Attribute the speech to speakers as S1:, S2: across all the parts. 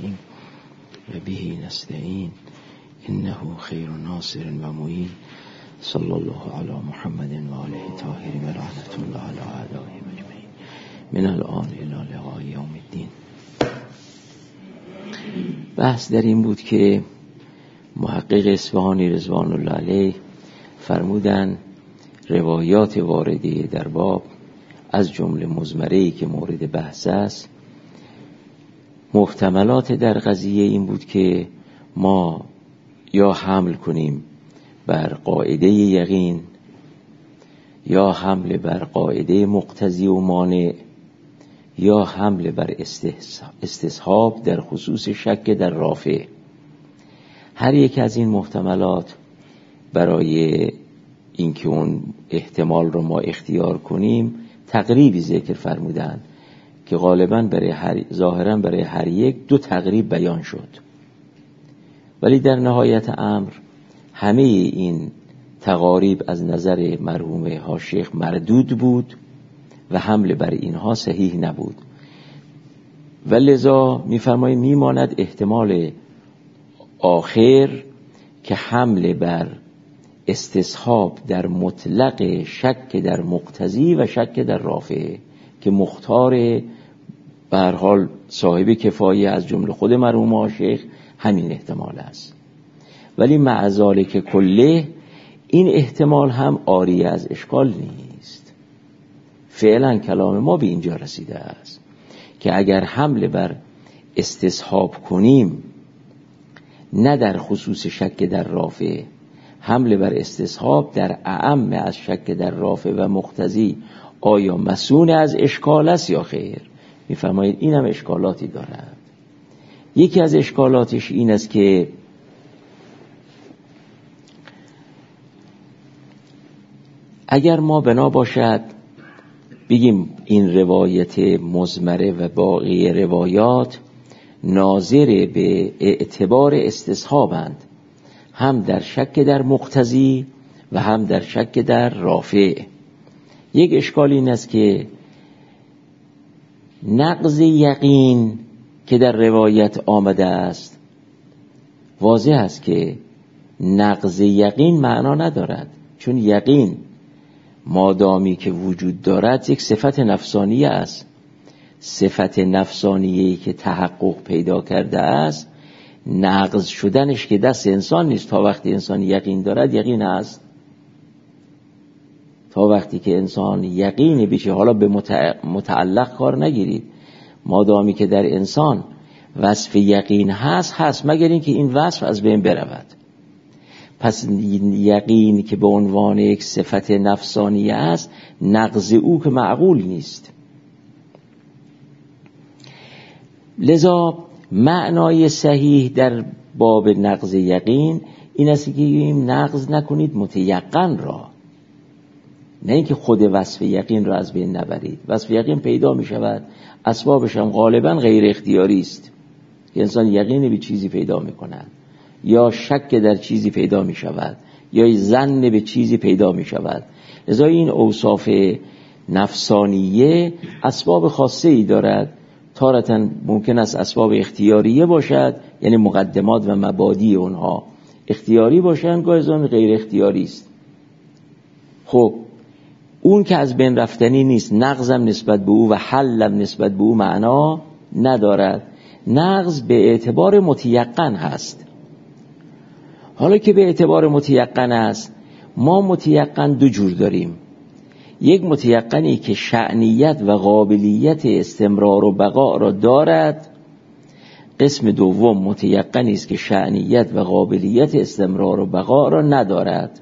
S1: الرحیم و به نستعین انه خیر ناصر و معین. صلی الله علی محمد و آله طاهرین و لعنت الله علی اعدائهم اجمعین من الان الی لقاء یوم الدین. بحث در این بود که محقق اصفهانی رضوان الله علیه فرمودن روایات وارده در باب از جمله مزمره‌ای که مورد بحث است، محتملات در قضیه این بود که ما یا حمل کنیم بر قاعده یقین یا حمل بر قاعده مقتضی و مانع یا حمل بر استصحاب در خصوص شک در رافع. هر یک از این محتملات برای اینکه اون احتمال رو ما اختیار کنیم تقریبی ذکر فرمودن که غالباً ظاهراً برای هر یک دو تقریب بیان شد، ولی در نهایت امر همه این تقاریب از نظر مرحوم حاشیخ مردود بود و حمل بر اینها صحیح نبود و لذا می‌فرمایند میماند احتمال آخر که حمل بر استصحاب در مطلق شک در مقتضی و شک در رافع که مختار به هر حال صاحب کفایه از جمله خود مرحوم حاشیخ همین احتمال است. ولی مع ذالک کله این احتمال هم عاری از اشکال نیست. فعلا کلام ما به اینجا رسیده است که اگر حمل بر استصحاب کنیم نه در خصوص شک در رافع، حمل بر استصحاب در اعم از شک در رافع و مقتضی آیا مسون از اشکال است یا خیر؟ میفرمایید این هم اشکالاتی دارد. یکی از اشکالاتش این است که اگر ما بنا باشد بگیم این روایت مزمره و باقی روایات ناظر به اعتبار استصحابند، هم در شک در مقتضی و هم در شک در رافع، یک اشکال این است که نقض یقین که در روایت آمده است واضح است که نقض یقین معنا ندارد، چون یقین مادامی که وجود دارد یک صفت نفسانیه است. صفت نفسانیه‌ای که تحقق پیدا کرده است نقض شدنش که دست انسان نیست. تا وقتی انسان یقین دارد یقین است، تا وقتی که انسان یقینی بشه، حالا به متعلق کار نگیرید، مادامی که در انسان وصف یقین هست مگر اینکه این وصف از بین برود. پس یقین که به عنوان یک صفت نفسانیه است نقض او که معقول نیست. لذا معنای صحیح در باب نقض یقین این است که بگوییم نقض نکنید متیقن را، نه اینکه خود وصف یقین را از بین نبرید. وصف یقین پیدا می شود، اسبابش هم غالبا غیر اختیاری است که انسان یقینی به چیزی پیدا می کند یا شک در چیزی پیدا می شود یا ظن به چیزی پیدا می شود. لذا این اوصاف نفسانیه اسباب خاصه ای دارد، تارتاً ممکن است اسباب اختیاریه باشد، یعنی مقدمات و مبادی اونها اختیاری باشند، گاهی زمان غیر اختیاری است. خب اون که از بین رفتنی نیست، نقضم نسبت به او و حلم نسبت به او معنا ندارد. نقض به اعتبار متیقن هست. حالا که به اعتبار متیقن است، ما متیقن دو جور داریم. یک متیقنی که شأنیت و قابلیت استمرار و بقا را دارد، قسم دوم متیقنی است که شأنیت و قابلیت استمرار و بقا را ندارد.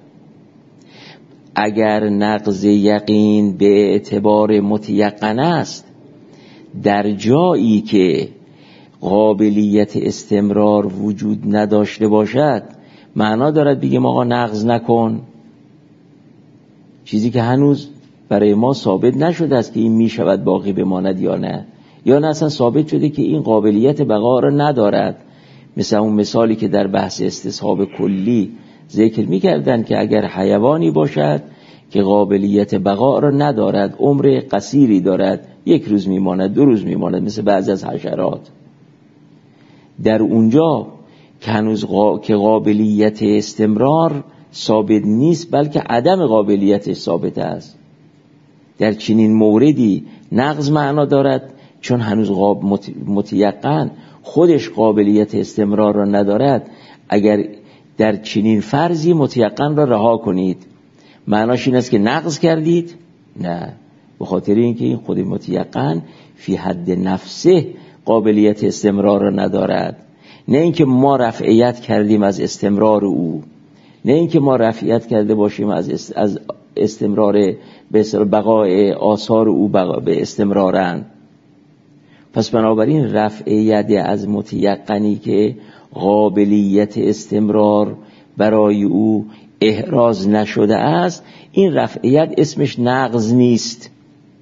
S1: اگر نقض یقین به اعتبار متیقن است، در جایی که قابلیت استمرار وجود نداشته باشد معنا دارد بگیم آقا نقض نکن، چیزی که هنوز برای ما ثابت نشده است که این می شود باقی بماند یا نه، یا نه اصلا ثابت شده که این قابلیت بقا را ندارد. مثل اون مثالی که در بحث استصحاب کلی ذکر می کردن که اگر حیوانی باشد که قابلیت بقا را ندارد، عمر قصیری دارد، 1 روز میماند 2 روز میماند، مثل بعضی از حشرات، در اونجا که هنوز که قابلیت استمرار ثابت نیست بلکه عدم قابلیت ثابت است. در چنین موردی نقض معنا دارد چون هنوز متیقن خودش قابلیت استمرار را ندارد. اگر در چنین فرضی متیقن را رها کنید معناش این است که نقض کردید؟ نه، به خاطر اینکه این خود متیقن فی حد نفسه قابلیت استمرار را ندارد. نه اینکه ما رفعیت کردیم از استمرار او، نه اینکه ما رفعیت کرده باشیم از استمرار به بقای آثار او به استمرارند. پس بنابراین رفعیت از متیقنی که قابلیت استمرار برای او احراز نشده است، این رفعیت اسمش نقض نیست.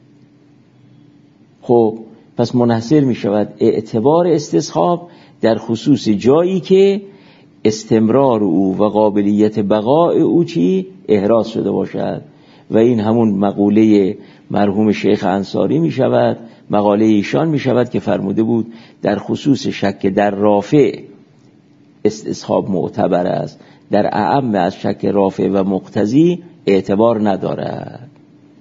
S1: خب پس منحصر می شود اعتبار استصحاب در خصوص جایی که استمرار او و قابلیت بقای او چی؟ احراز شده باشد. و این همون مقوله مرحوم شیخ انصاری می شود، مقاله ایشان می شود که فرموده بود در خصوص شک در رافع استصحاب معتبر است، در اعم از شک رافع و مقتضی اعتبار ندارد.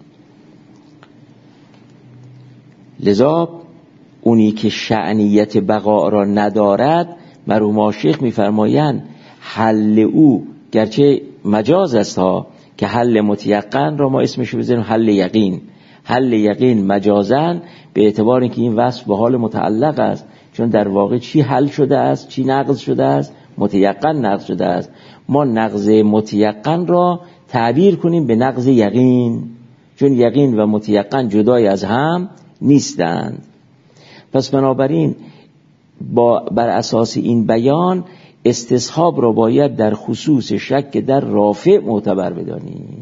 S1: لذا اونی که شأنیت بقا را ندارد، مرحوم شیخ می‌فرمایند حل او گرچه مجاز است ها، که حل متیقن را ما اسمش رو بزنیم حل یقین. حل یقین مجازن به اعتبار اینکه این وصف به حال متعلق است، چون در واقع چی حل شده است، چی نقض شده است؟ متیقن نقض شده است. ما نقض متیقن را تعبیر کنیم به نقض یقین، چون یقین و متیقن جدای از هم نیستند. پس بنابراین بر اساس این بیان استصحاب را باید در خصوص شک در رافع معتبر بدانیم.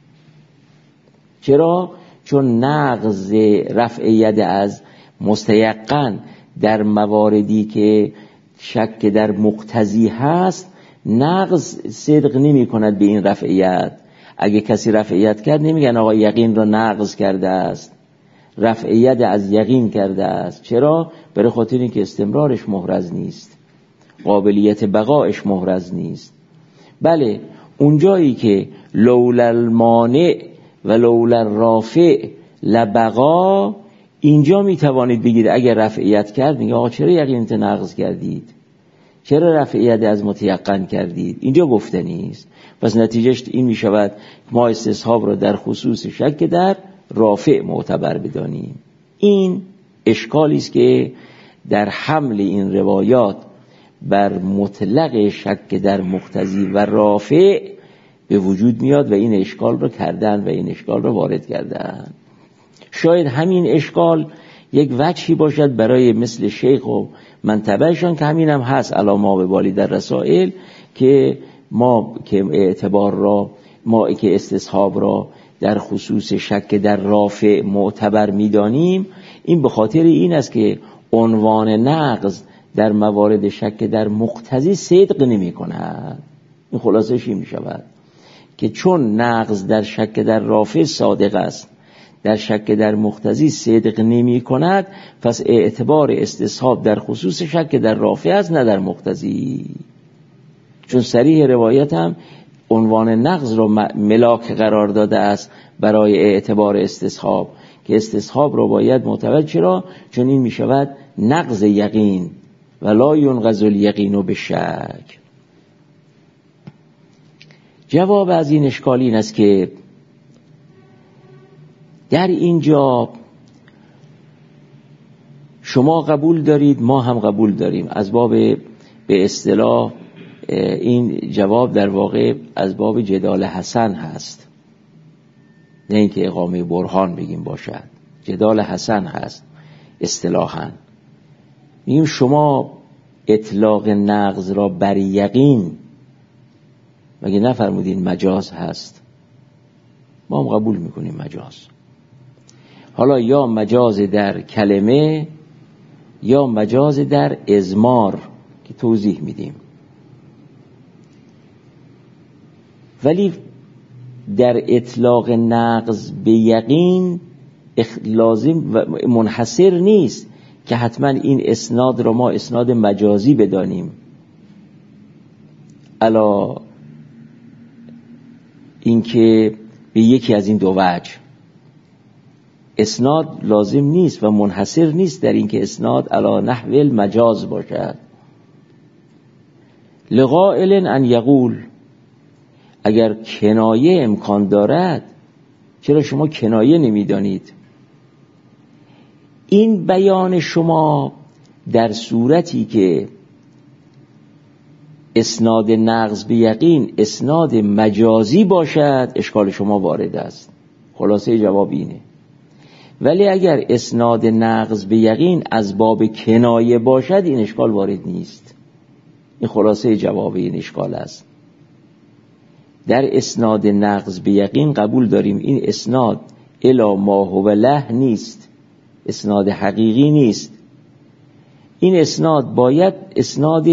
S1: چرا؟ چون نقض رفع ید از مستیقن در مواردی که شک در مقتضی هست نقض صدق نمی کند به این رفع ید. اگه کسی رفع ید کرد نمیگن آقا یقین را نقض کرده است، رفع ید از یقین کرده است. چرا؟ برای خاطر اینکه استمرارش محرز نیست، قابلیت بقایش محرز نیست. بله اونجایی که لولا المانع و لولا الرافع لبقا، اینجا میتوانید بگید اگر رفعیت کرد میگه آقا چرا یقینت نقض کردید، چرا رفعیت از متیقن کردید، اینجا گفته نیست. پس نتیجهش این میشود ما استصحاب را در خصوص شک در رافع معتبر بدانیم. این اشکالی است که در حمل این روایات بر مطلق شک در مقتضی و رافع به وجود میاد و این اشکال رو کردن و این اشکال رو وارد کردن. شاید همین اشکال یک وجهی باشد برای مثل شیخ و منتبهشان که همین هم هست علامه به بالی در رسائل، که ما که اعتبار را، ما که استصحاب را در خصوص شک در رافع معتبر میدانیم، این به خاطر این است که عنوان نقض در موارد شک در مقتضی صدق نمی کند. این خلاصش این می شود که چون نقض در شک در رافع صادق است، در شک در مقتضی صدق نمی کند، پس اعتبار استصحاب در خصوص شک در رافع است نه در مقتضی. چون صریح روایت هم عنوان نقض را ملاک قرار داده است برای اعتبار استصحاب، که استصحاب را باید معتبر. چرا؟ چون این می شود نقض یقین ولا ینقض الیقین بالشک. جواب از این اشکال این است که در اینجا شما قبول دارید، ما هم قبول داریم، از باب به اصطلاح این جواب در واقع از باب جدال حسن هست، نه اینکه اقامه برهان بگیم باشد، جدال حسن هست اصطلاحاً. میگیم شما اطلاق نقض را بر یقین مگه نفرمودین مجاز هست؟ ما هم قبول میکنیم مجاز. حالا یا مجاز در کلمه یا مجاز در اضمار که توضیح میدیم، ولی در اطلاق نقض به یقین لازم و منحصر نیست که حتما این اسناد را ما اسناد مجازی بدانیم. الا اینکه به یکی از این دو وجه اسناد لازم نیست و منحصر نیست در اینکه اسناد علی نحو المجاز باشد. لقائل ان یقول، اگر کنایه امکان دارد چرا شما کنایه نمیدانید؟ این بیان شما در صورتی که اسناد نقض به یقین اسناد مجازی باشد اشکال شما وارد است. خلاصه جواب اینه. ولی اگر اسناد نقض به یقین از باب کنایه باشد این اشکال وارد نیست. این خلاصه جواب این اشکال است. در اسناد نقض به یقین قبول داریم این اسناد الی ما هو له نیست، اسناد حقیقی نیست. این اسناد باید اسناد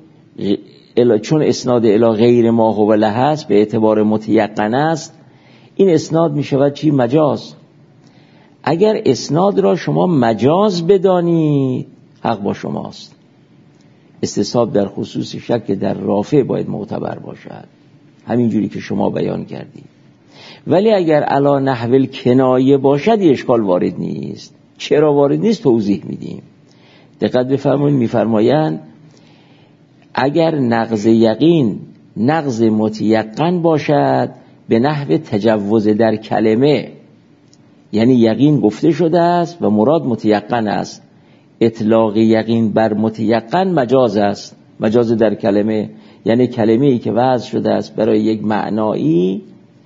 S1: چون اسناد الی غیر ما هو له است به اعتبار متیقن است، این اسناد می شود چی؟ مجاز. اگر اسناد را شما مجاز بدانید حق با شماست. استصحاب در خصوص شک در رافع باید معتبر باشد، همین جوری که شما بیان کردید. ولی اگر علی نحو الکنایه باشد اشکال وارد نیست. چرا وارد نیست توضیح میدیم. دقت بفرمایید، میفرمایند اگر نقض یقین نقض متیقن باشد به نحو تجوز در کلمه، یعنی یقین گفته شده است و مراد متیقن است، اطلاق یقین بر متیقن مجاز است. مجاز در کلمه یعنی کلمه‌ای که وضع شده است برای یک معنایی،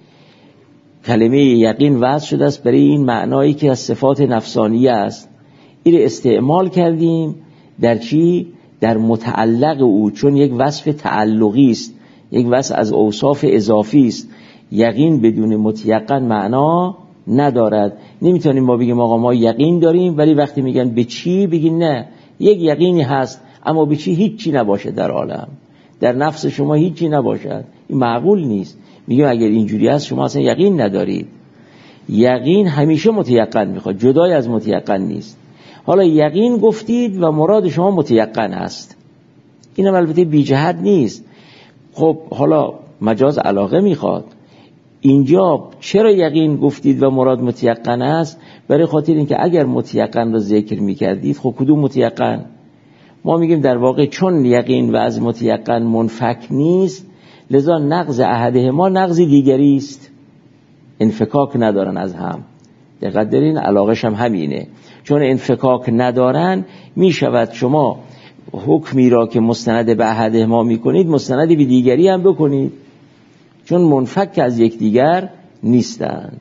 S1: کلمه یقین وضع شده است برای این معنایی که از صفات نفسانیه است، این استعمال کردیم در چی؟ در متعلق او، چون یک وصف تعلقی است، یک وصف از اوصاف اضافی است. یقین بدون متیقن معنا ندارد. نمیتونیم ما بگیم آقا ما یقین داریم ولی وقتی میگن به چی بگین نه، یک یقینی هست اما به چی هیچی نباشه در عالم، در نفس شما هیچی نباشد، این معقول نیست. میگم اگر اینجوری هست شما اصلا یقین ندارید. یقین همیشه متیقن میخواد، جدای از متیقن نیست. حالا یقین گفتید و مراد شما متیقن هست، اینم البته بی جهت نیست. خب حالا مجاز علاقه میخواد. اینجا چرا یقین گفتید و مراد متیقن است؟ برای خاطر اینکه اگر متیقن را ذکر میکردید، خب کدوم متیقن؟ ما میگیم در واقع چون یقین و از متیقن منفک نیست، لذا نقض احدهما نقض دیگری است، انفکاک ندارن از هم. دقت دارین، علاقش هم همینه. چون انفکاک ندارن میشود شما حکمی را که مستند به احدهما میکنید مستند به دیگری هم بکنید، چون منفک از یکدیگر نیستند.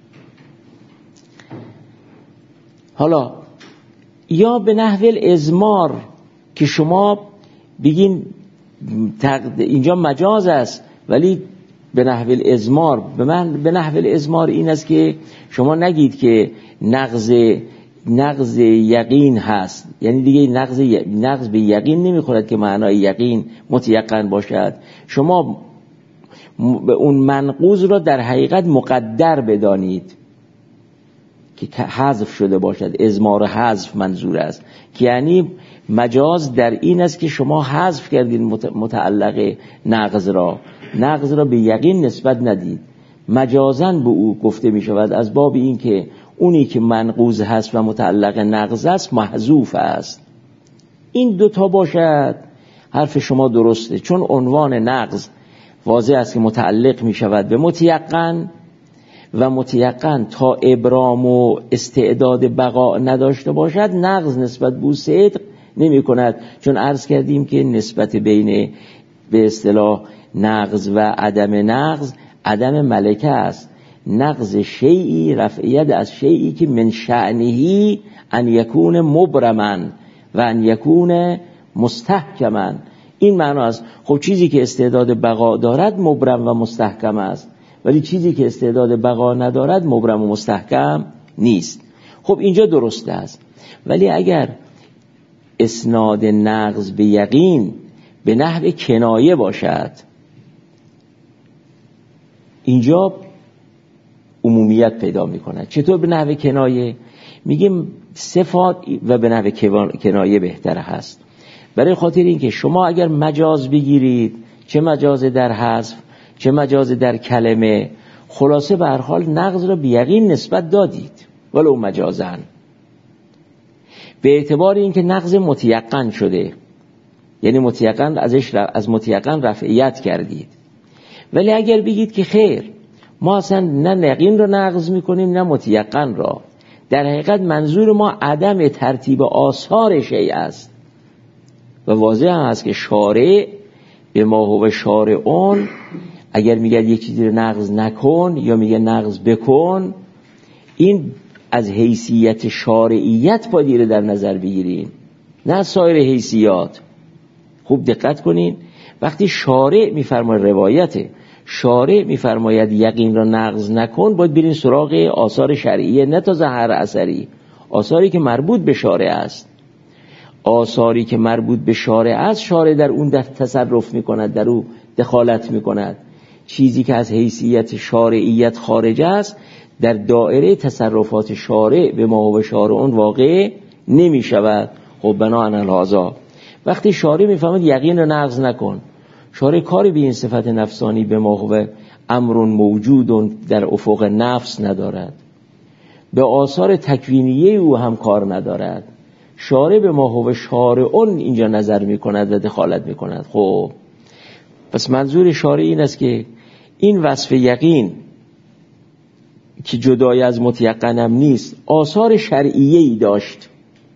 S1: حالا یا به نحو الازمار که شما بگین اینجا مجاز است ولی به نحو الازمار، به نحو الازمار این است که شما نگید که نقض یقین هست، یعنی دیگه نقض به یقین نمیخورد که معنای یقین متیقن باشد. شما به اون منقوض را در حقیقت مقدر بدانید که حذف شده باشد. ازمار حذف منظور است که یعنی مجاز در این است که شما حذف کردید متعلق نقض را به یقین نسبت ندید. مجازاً به او گفته می شود از باب این که اونی که منقوض هست و متعلق نقض است محذوف است. این دوتا باشد حرف شما درسته، چون عنوان نقض واضح است که متعلق می شود به متیقن و متیقن تا ابرام و استعداد بقا نداشته باشد نقض نسبت به صدق نمی کند. چون عرض کردیم که نسبت بین به اصطلاح نقض و عدم نقض عدم ملکه است. نقض شیئی رفعیت از شیئی که من شأنهی ان یکون مبرمن و ان یکون مستحکمن، این معنا است. خب چیزی که استعداد بقا دارد مبرم و مستحکم است، ولی چیزی که استعداد بقا ندارد مبرم و مستحکم نیست. خب اینجا درست است. ولی اگر اسناد نقض به یقین به نحو کنایه باشد، اینجا عمومیت پیدا می کند. چطور به نحو کنایه؟ میگیم صفات و به نحو کنایه بهتر هست. برای خاطر اینکه شما اگر مجاز بگیرید، چه مجاز در حذف چه مجاز در کلمه، خلاصه به هر حال نقض را بیقین نسبت دادید ولو مجازن، به اعتبار اینکه نقض متیقن شده، یعنی متیقن از متیقن رفعیت کردید. ولی اگر بگید که خیر ما اصلا نه یقین را نقض میکنیم نه متیقن را، در حقیقت منظور ما عدم ترتیب آثار شیء است و واضح هم هست که شارع به ما هو شارعون اگر میگه یک چیزی رو نقض نکن یا میگه نقض بکن، این از حیثیت شارعیت باید رو در نظر بگیریم نه سایر حیثیات. خوب دقت کنین، وقتی شارع میفرماید روایته، شارع میفرماید یقین را نقض نکن، باید برین سراغ آثار شرعیه نه تا ظاهر اثری، آثاری که مربوط به شارع است. آثاری که مربوط به شارع است، شارع در اون تصرف میکند، در اون دخالت میکند. چیزی که از حیثیت شارعیت خارج است در دائره تصرفات شارع به ما و شارعون واقع نمی شود. خب بناهن الهازا وقتی شارع میفهمد یقین رو نقض نکن، شارع کاری به این صفت نفسانی به ما و امر موجود در افق نفس ندارد، به آثار تکوینیه او هم کار ندارد. شارع به ما و شارعون اینجا نظر میکند و دخالت میکند. خب پس منظور شارع این است که این وصف یقین که جدای از متیقنم نیست، آثار شرعیه‌ای داشت.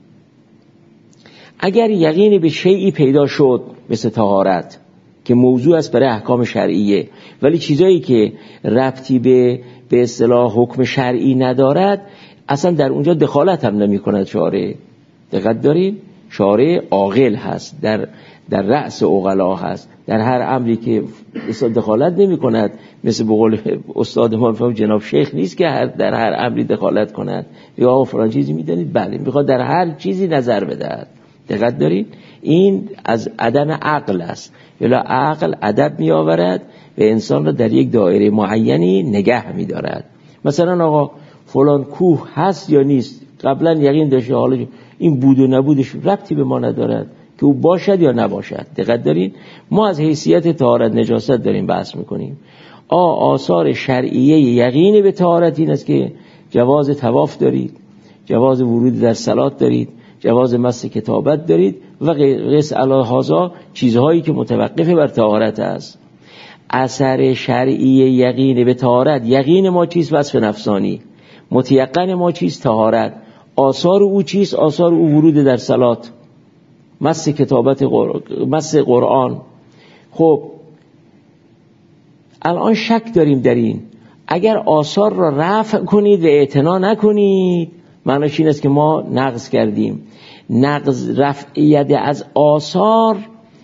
S1: اگر یقین به شیئی پیدا شد مثل طهارت که موضوع است برای احکام شرعیه، ولی چیزایی که ربطی به اصطلاح حکم شرعی ندارد اصلا در اونجا دخالت هم نمی کند شارع. دقت دارید؟ شارع عاقل هست، در رأس عقلا هست، در هر امری که دخالت نمی کند. مثل به قول استاد ما جناب شیخ نیست که در هر امری دخالت کند یا آقا فلان چیزی میدانید، بله میخواد در هر چیزی نظر بدهد. دقت دارید؟ این از عدم عقل است، یلا عقل ادب می آورد و انسان را در یک دایره معینی نگه می دارد. مثلا آقا فلان کوه هست یا نیست، قبلا یقین داشته، حالا این بود و نبودش ربطی به ما ندارد که او باشد یا نباشد. دقت دارید؟ ما از حیثیت طهارت نجاست داریم بحث میکنیم. آثار شرعیه یقین به طهارت این است که جواز طواف دارید، جواز ورود در صلات دارید، جواز مس کتابت دارید و قیس علی هذا چیزهایی که متوقف بر طهارت است. اثر شرعی یقین به طهارت، یقین ما چیست؟ وصف نفسانی. متیقن ما چیست؟ طهارت. آثار او چیست؟ آثار او ورود در صلات، مس کتابت مس قرآن. خب الان شک داریم در این، اگر آثار را رفع کنید و اعتنا نکنید معناش این است که ما نقض کردیم. نقض رفع ید از آثار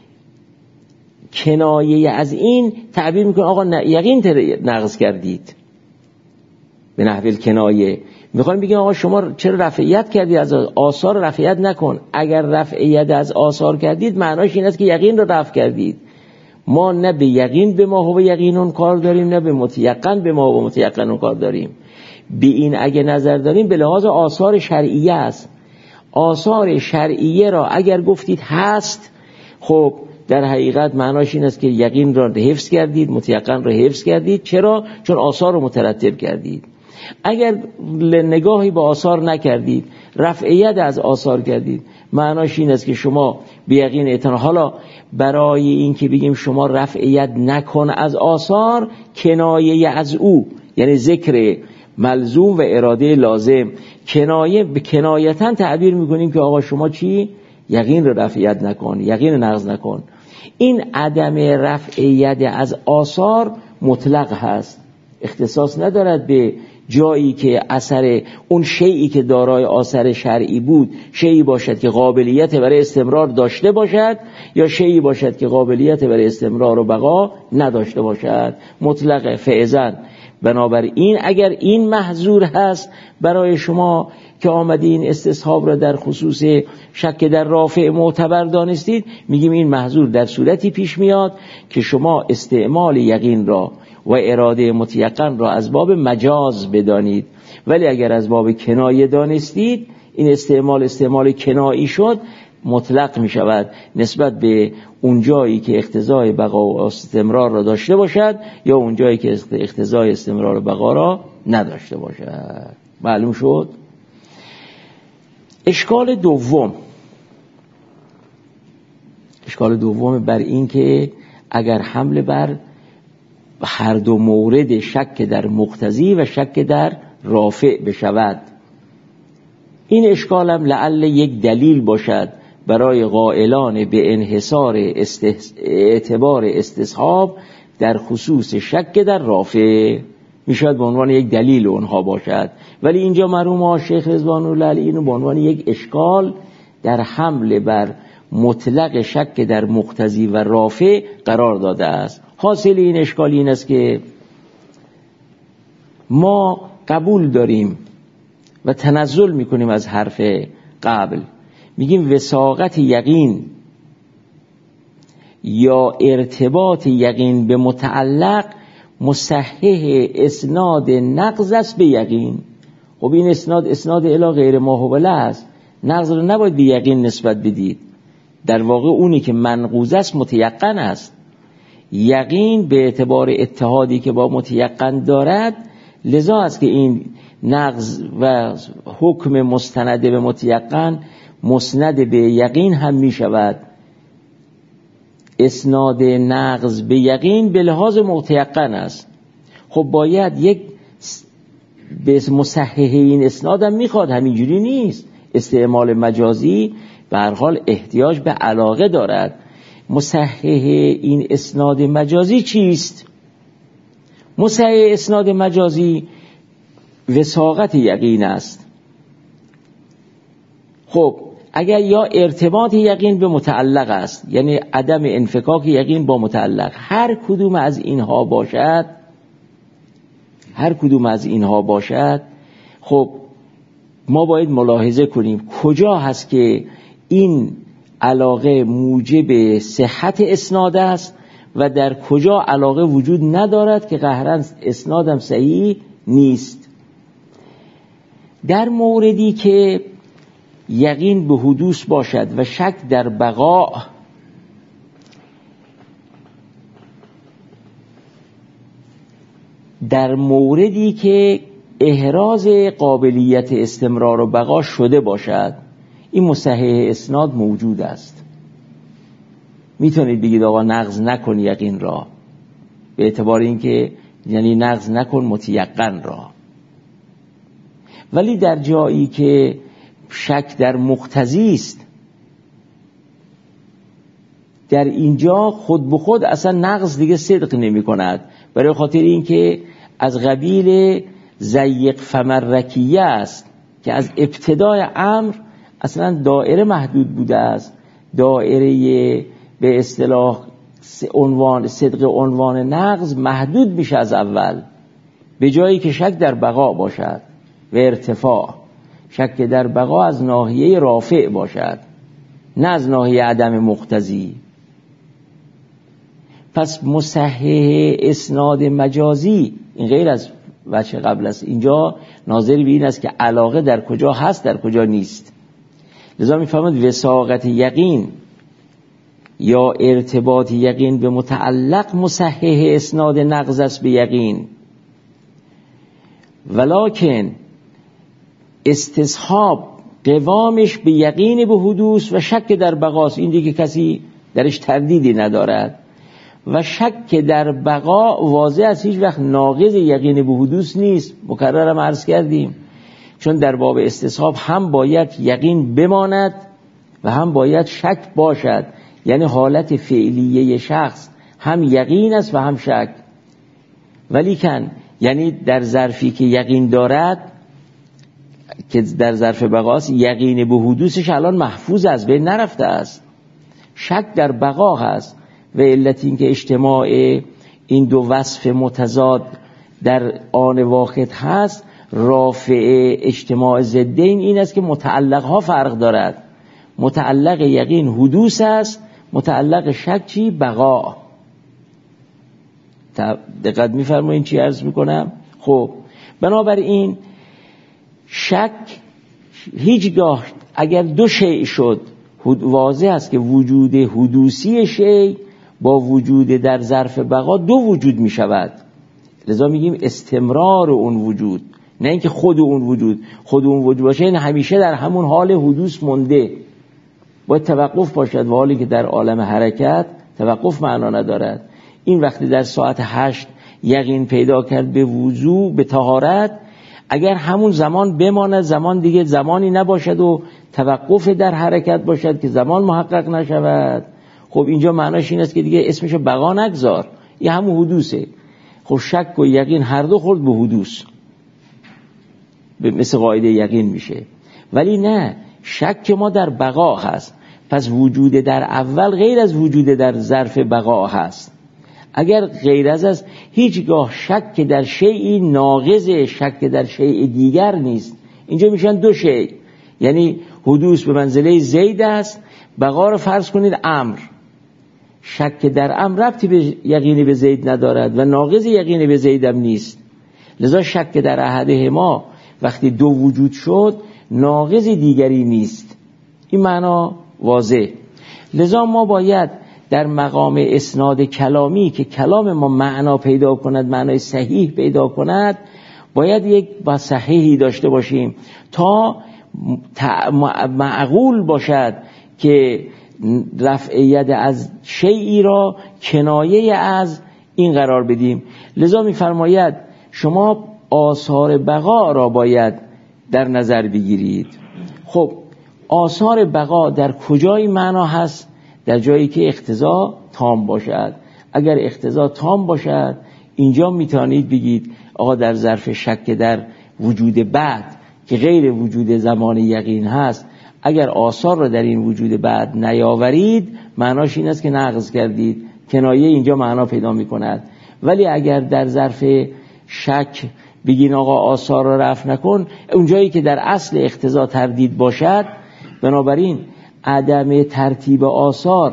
S1: کنایه از این تعبیر میکنه آقا یقین نقض کردید به نحو کنایه. میخوایم بگیم آقا شما چرا رفعیت کردید از آثار؟ رفعیت نکن. اگر رفعیت از آثار کردید معناش این است که یقین رو رفع کردید. ما نه به یقین به ما هو یقینون کار داریم، نه به متیقن به ما هو متیقنون کار داریم. به این اگه نظر داریم به لحاظ آثار شرعیه است. آثار شرعیه را اگر گفتید هست، خب در حقیقت معناش این است که یقین را حفظ کردید، متیقن را حفظ کردید. چرا؟ چون آثار را مترتب کردید. اگر نگاهی به آثار نکردید، رفعیت از آثار کردید، معناش این است که شما به یقین اعتنا. حالا برای این که بگیم شما رفعیت نکن از آثار، کنایه از او یعنی ذکر ملزوم و اراده لازم، کنایه به کنایتاً تعبیر میکنیم که آقا شما چی؟ یقین رو رفعیت نکن، یقین رو نقض نکن. این عدم رفعیت از آثار مطلق هست، اختصاص ندارد به جایی که اثر اون شیئی که دارای آثر شرعی بود شیئی باشد که قابلیت برای استمرار داشته باشد یا شیئی باشد که قابلیت برای استمرار و بقا نداشته باشد. مطلق فعزن. بنابراین اگر این محظور هست برای شما که آمدین استصحاب را در خصوص شک در رافع معتبر دانستید، میگیم این محظور در صورتی پیش میاد که شما استعمال یقین را و اراده متیقن را از باب مجاز بدانید، ولی اگر از باب کنایه دانستید این استعمال کنایی شد، مطلق می شود نسبت به اون جایی که اقتضای بقا و استمرار را داشته باشد یا اون جایی که اقتضای استمرار و بقا را نداشته باشد. معلوم شد؟ اشکال دوم بر این که اگر حمل بر هر دو مورد شک در مقتضی و شک در رافع بشود، این اشکالم لعل یک دلیل باشد برای قائلان به انحصار اعتبار استصحاب در خصوص شک در رافع، میشود به عنوان یک دلیل اونها باشد. ولی اینجا مرحوم شیخ رضوان الله علیه اینو به عنوان یک اشکال در حمل بر مطلق شک در مقتضی و رافع قرار داده است. حاصل این اشکال این است که ما قبول داریم و تنزل میکنیم از حرف قبل، میگیم وثاقت یقین یا ارتباط یقین به متعلق مصحح اسناد نقض است به یقین. خب این اسناد الی غیر ما هو است، نقض رو نباید به یقین نسبت بدید. در واقع اونی که منقوض است متیقن است. یقین به اعتبار اتحادی که با متیقن دارد، لذا است که این نقض و حکم مستند به متیقن مسند به یقین هم می شود. اسناد نقض به یقین به لحاظ متیقن است. خب باید یک به مصحح این اسناد هم میخواد، همینجوری نیست. استعمال مجازی به هر حال احتیاج به علاقه دارد. مصحح این اسناد مجازی چیست؟ مصحح اسناد مجازی وثاقت یقین است. خب اگر یا ارتباط یقین به متعلق است، یعنی عدم انفکاک یقین با متعلق، هر کدوم از اینها باشد، خب ما باید ملاحظه کنیم کجا هست که این علاقه موجب صحت اسناد است و در کجا علاقه وجود ندارد که قهرن اسنادم صحیح نیست. در موردی که یقین به حدوث باشد و شک در بقا، در موردی که احراز قابلیت استمرار و بقا شده باشد، این مصحح اسناد موجود است. میتونید بگید آقا نقض نکن یقین را، به اعتبار اینکه یعنی نقض نکن متیقن را. ولی در جایی که شک در مقتضی است، در اینجا خود به خود اصلا نقض دیگه صدق نمی کند، برای خاطر اینکه از قبیل ضیق فمرکیه است که از ابتدای امر اصلا دایره محدود بوده است. دایره به اصطلاح صدق عنوان نقض محدود میشه از اول، به جایی که شک در بقا باشد و ارتفاع. شک در بقا از ناحیه رافع باشد، نه از ناحیه عدم مقتضی. پس مصحح اسناد مجازی این غیر از وجه قبل است. اینجا ناظر به این است که علاقه در کجا هست، در کجا نیست. لذا می‌فرماید وثاقت یقین یا ارتباط یقین به متعلق مصحح اسناد نقض است به یقین، ولکن استصحاب قوامش به یقین به حدوث و شک در بقاست. این دیگه کسی درش تردیدی ندارد. و شک در بقا واضح است، هیچ وقت ناقض یقین به حدوث نیست. مکررم عرض کردیم، چون در باب استصحاب هم باید یقین بماند و هم باید شک باشد. یعنی حالت فعلیه شخص هم یقین است و هم شک. ولیکن یعنی در ظرفی که یقین دارد که در ظرف بقاست، یقین به حدوثش الان محفوظ از بین نرفته است. شک در بقا هست و علت این که اجتماع این دو وصف متضاد در آن واحد هست، رافع اجتماع ضدین این است که متعلق ها فرق دارد. متعلق یقین حدوث است، متعلق شک چی؟ بقا. دقت می‌فرمایید چی عرض میکنم؟ خب بنابراین هیچگاه اگر دو شیء شد، واضح است که وجود حدوثی شیء با وجود در ظرف بقا دو وجود می شود. لذا میگیم استمرار اون وجود، نه اینکه خود اون وجود باشه، این همیشه در همون حال حدوث مونده، باید توقف باشد. و حالی که در عالم حرکت توقف معنا ندارد. این وقتی در ساعت 8 یقین پیدا کرد به وضو، به طهارت، اگر همون زمان بماند، زمان دیگه زمانی نباشد و توقف در حرکت باشد که زمان محقق نشود، خب اینجا معناش این است که دیگه اسمشو بقا نگذار، این همون حدوثه. خب شک و یقین هر دو خورد به حدوث، مثل قاعده یقین میشه. ولی نه، شک ما در بقا هست، پس وجود در اول غیر از وجود در ظرف بقا هست. اگر غیر از هیچگاه شک در شیئی ناقض شک در شیء دیگر نیست. اینجا میشن دو شیء، یعنی حدوث به منزله زید است، بقا رو فرض کنید امر. شک در امر ربطی به یقین به زید ندارد و ناقض یقین به زید هم نیست. لذا شک در احدهما وقتی دو وجود شد ناقض دیگری نیست. این معنا واضح. لذا ما باید در مقام اسناد کلامی که کلام ما معنا پیدا کند، معنای صحیح پیدا کند، باید یک صحیحی داشته باشیم تا معقول باشد که رفع ید از شیئی را کنایه از این قرار بدیم. لذا می‌فرماید شما آثار بقا را باید در نظر بگیرید. خب آثار بقا در کجای معنا هست؟ در جایی که اقتضا تام باشد. اگر اقتضا تام باشد، اینجا میتونید بگید آقا در ظرف شک در وجود بعد که غیر وجود زمان یقین هست، اگر آثار را در این وجود بعد نیاورید، معناش این است که نقض کردید. کنایه اینجا معنا پیدا میکند. ولی اگر در ظرف شک بگین آقا آثار را رفع نکن، اونجایی که در اصل اقتضا تردید باشد، بنابراین عدم ترتیب آثار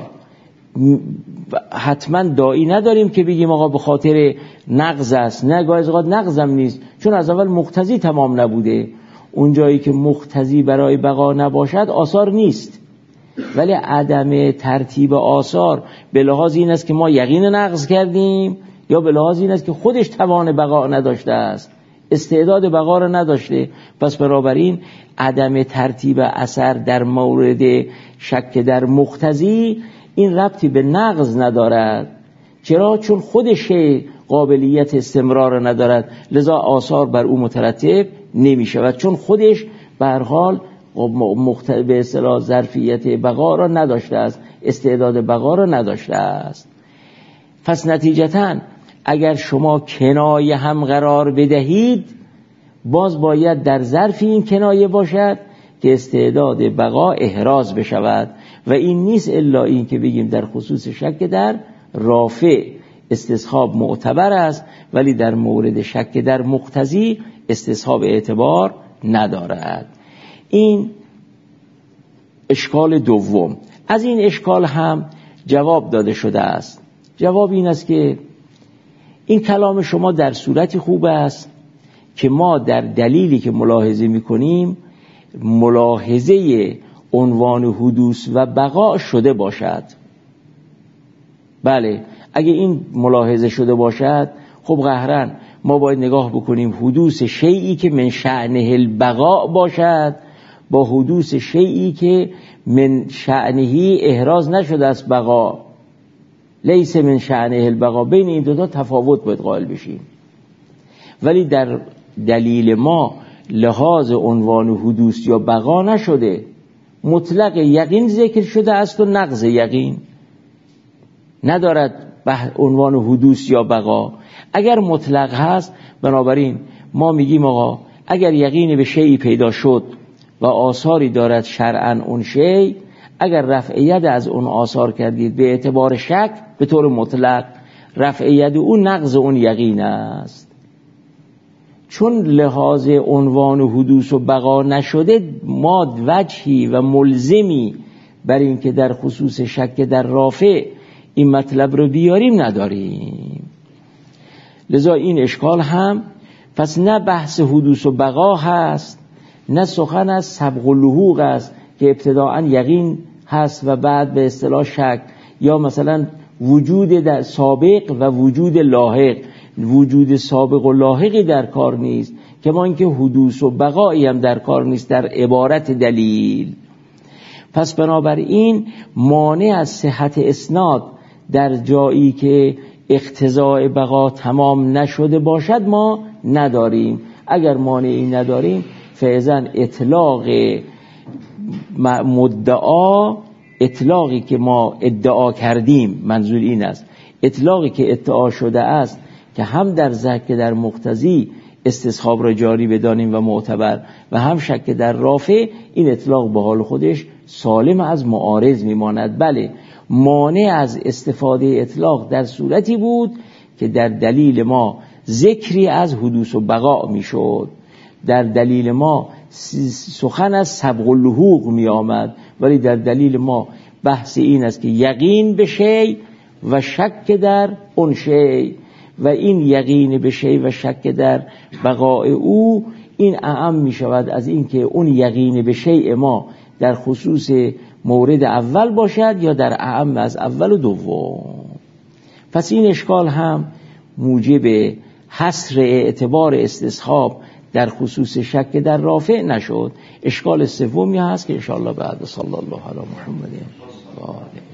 S1: حتما داعی نداریم که بگیم آقا به خاطر نقض است. نه، گاهی اوقات نقضم نیست، چون از اول مقتضی تمام نبوده. اونجایی که مقتضی برای بقا نباشد آثار نیست. ولی عدم ترتیب آثار به لحاظ این است که ما یقین نقض کردیم، یا به لحاظ این است که خودش توان بقا نداشته است، استعداد بقا را نداشته. پس بنابراین عدم ترتیب اثر در مورد شک در مقتضی این ربطی به نقض ندارد. چرا؟ چون خودش قابلیت استمرار ندارد، لذا آثار بر او مترتب نمی شود، چون خودش به هر حال به اصطلاح ظرفیت بقا را نداشته است، استعداد بقا را نداشته است. پس نتیجتاً اگر شما کنایه هم قرار بدهید، باز باید در ظرف این کنایه باشد که استعداد بقا احراز بشود. و این نیست الا این که بگیم در خصوص شک در رافع استصحاب معتبر است، ولی در مورد شک در مقتضی استصحاب اعتبار ندارد. این اشکال دوم. از این اشکال هم جواب داده شده است. جواب این است که این کلام شما در صورتی خوب است که ما در دلیلی که ملاحظه می‌کنیم ملاحظه عنوان حدوث و بقا شده باشد. بله، اگه این ملاحظه شده باشد، خب قهرن ما باید نگاه بکنیم حدوث شیئی که من شأنه البقاء باشد با حدوث شیئی که من شأنه احراز نشده است بقا، لیس من شأنه البقاء. بین این دو تا تفاوت باید قائل بشیم. ولی در دلیل ما لحاظ عنوان حدوث یا بقا نشده، مطلق یقین ذکر شده است و نقض یقین ندارد عنوان حدوث یا بقا. اگر مطلق هست، بنابراین ما میگیم آقا اگر یقین به شیئی پیدا شد و آثاری دارد شرعاً اون شیء، اگر رفع ید از اون آثار کردید به اعتبار شک، به طور مطلق رفع ید اون نقض اون یقین است. چون لحاظ عنوان حدوث و بقا نشده، ما وجهی و ملزمی بر این که در خصوص شک در رافع این مطلب رو بیاریم نداریم. لذا این اشکال هم پس نه بحث حدوث و بقا هست، نه سخن از سبق و لحوق است که ابتداعا یقین هست و بعد به اصطلاح شک، یا مثلا وجود در سابق و وجود لاحق. وجود سابق و لاحقی در کار نیست، که ما اینکه حدوث و بقایی هم در کار نیست در عبارت دلیل. پس بنابراین مانع از صحت اسناد در جایی که اقتضاء بقا تمام نشده باشد ما نداریم. اگر مانعی نداریم فعضاً اطلاق مدعا، اطلاقی که ما ادعا کردیم، منظور این است اطلاقی که ادعا شده است که هم در ذکر که در مقتضی استصحاب را جاری بدانیم و معتبر، و هم شک در رافع، این اطلاق به حال خودش سالم از معارض میماند. بله، مانع از استفاده اطلاق در صورتی بود که در دلیل ما ذکری از حدوث و بقا میشد، در دلیل ما سخن از سبق و لحوق می آمد، ولی در دلیل ما بحث این است که یقین به شیء و شک در اون شیء، و این یقین به شیء و شک در بقای او این اعم می شود از این که اون یقین به شیء ما در خصوص مورد اول باشد یا در اعم از اول و دوم. پس این اشکال هم موجب حصر اعتبار استصحاب در خصوص شک در رافع نشد. اشکال سومی هست که انشاءالله بعد صلی الله علی محمد و آله